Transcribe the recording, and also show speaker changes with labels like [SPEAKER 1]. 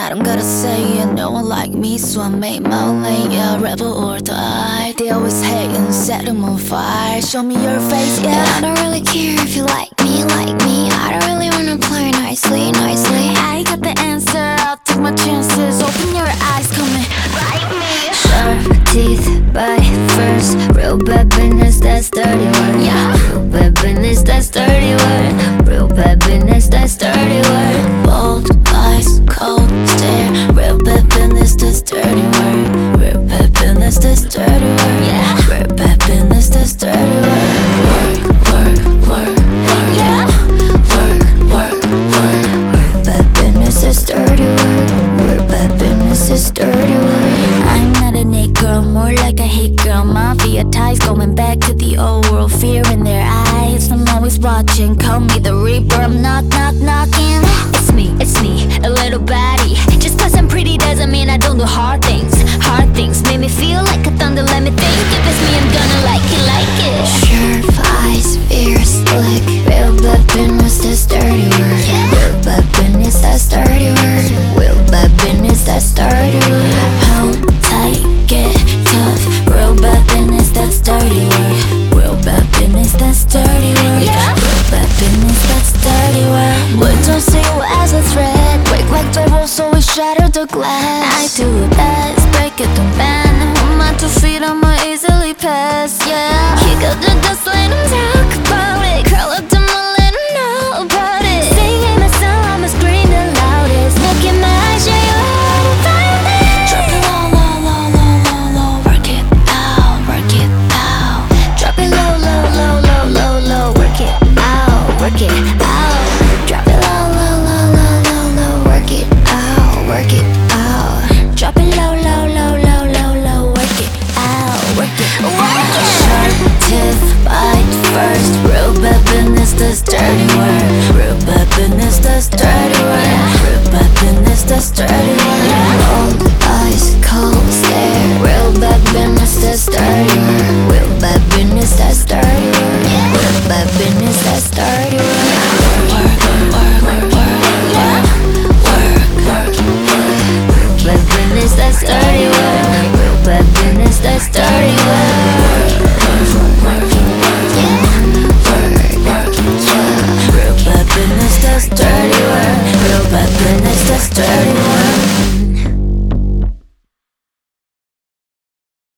[SPEAKER 1] I don't gotta say it, no one like me, so I made my lane. Yeah, rebel or die. They always hate and set them on fire. Show me your face, yeah.
[SPEAKER 2] I don't really care if you like me. I don't really wanna play nicely.
[SPEAKER 1] I got the answer, I'll take my chances. Open your eyes, come and bite me.
[SPEAKER 2] Sharp teeth, bite first. Real bad business, that's dirty word.
[SPEAKER 1] Yeah.
[SPEAKER 2] Real bad business, that's dirty word. Real bad business, that's dirty word.
[SPEAKER 1] Bold eyes, cold stare. Real bad business, that's dirty word. Real bad business, that's dirty word. Yeah. Real bad business, that's dirty word. Work.
[SPEAKER 2] Yeah.
[SPEAKER 1] Work.
[SPEAKER 2] Real bad business, that's dirty word. Real bad business, that's dirty word.
[SPEAKER 1] I'm not a Nick girl, more like a hit girl. Mafia ties going back to the old world. Fear in their eyes, I'm always watching. Call me the Reaper, I'm knocking. It's me, a little baddie. Just cause I'm pretty doesn't mean I don't do hard things. Hard things make me feel like a thunder. Let me think, if it's me, I'm gonna like it.
[SPEAKER 2] Sharp eyes, fierce, slick.